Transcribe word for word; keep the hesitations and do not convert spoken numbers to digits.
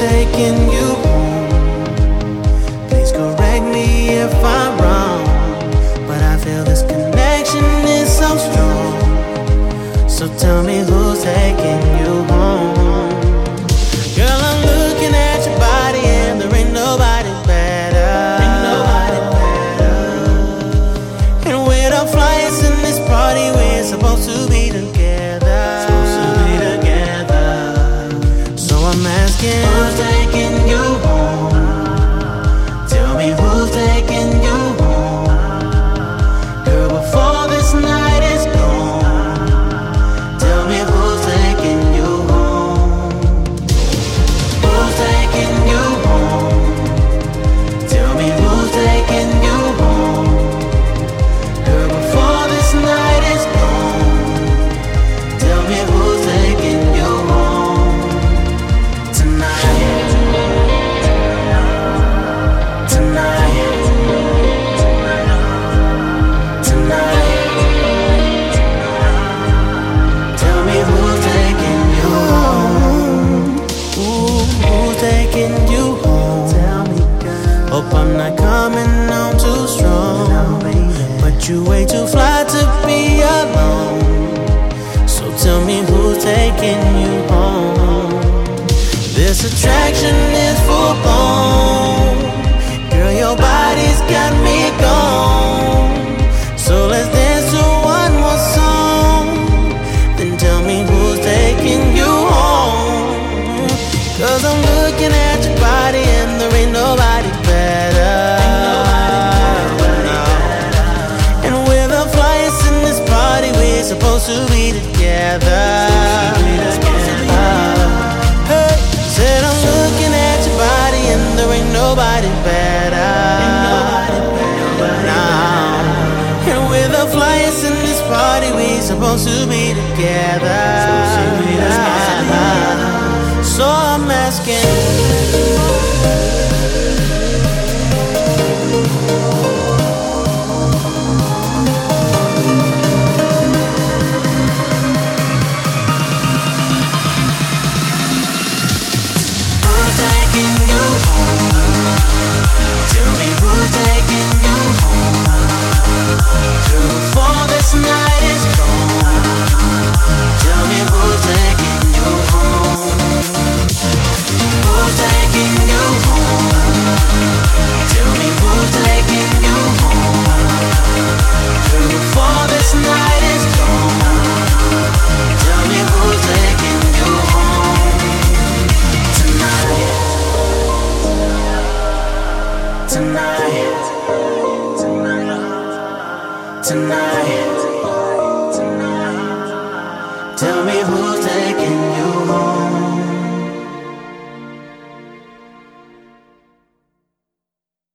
taking you home? Please correct me if I'm wrong, but I feel this connection is so strong. So tell me who's taking you home. Girl, I'm looking at your body and there ain't nobody better. Ain't nobody better. And we're the flyers in this party, we're supposed to be together. Supposed to be together. So I'm asking, who's taking you home? Tell me who's taking you home. Girl, before this night is gone, tell me who's taking you home. Who's taking you home? Tell me who's taking you home. Girl, before this night is gone, tell me who's taking you home. Tonight, tonight, tonight. Tell me who's taking you home. Ooh, who's taking you home? Tell me, girl. Hope I'm not coming on too strong, but you way too fly to be alone. So tell me who's taking you home. This attraction is full blown. Girl, your body's got me gone. So let's dance to one more song. Then tell me who's taking you home. Cause I'm looking at your body and there ain't nobody better. And we're the flyers in this party, we're supposed to be together. Hey, said I'm looking at your body and there ain't nobody better. Nah. And we're the flyers in this party, we're supposed to be together. So I'm asking, who's taking you home? Tell me who's taking you home. Girl, before this night is gone, tell me who's taking you home. Who's taking you home? Tell me who's taking you home. Girl, before this night is gone, tell me who's taking you home. Tonight, tonight, tonight, tonight.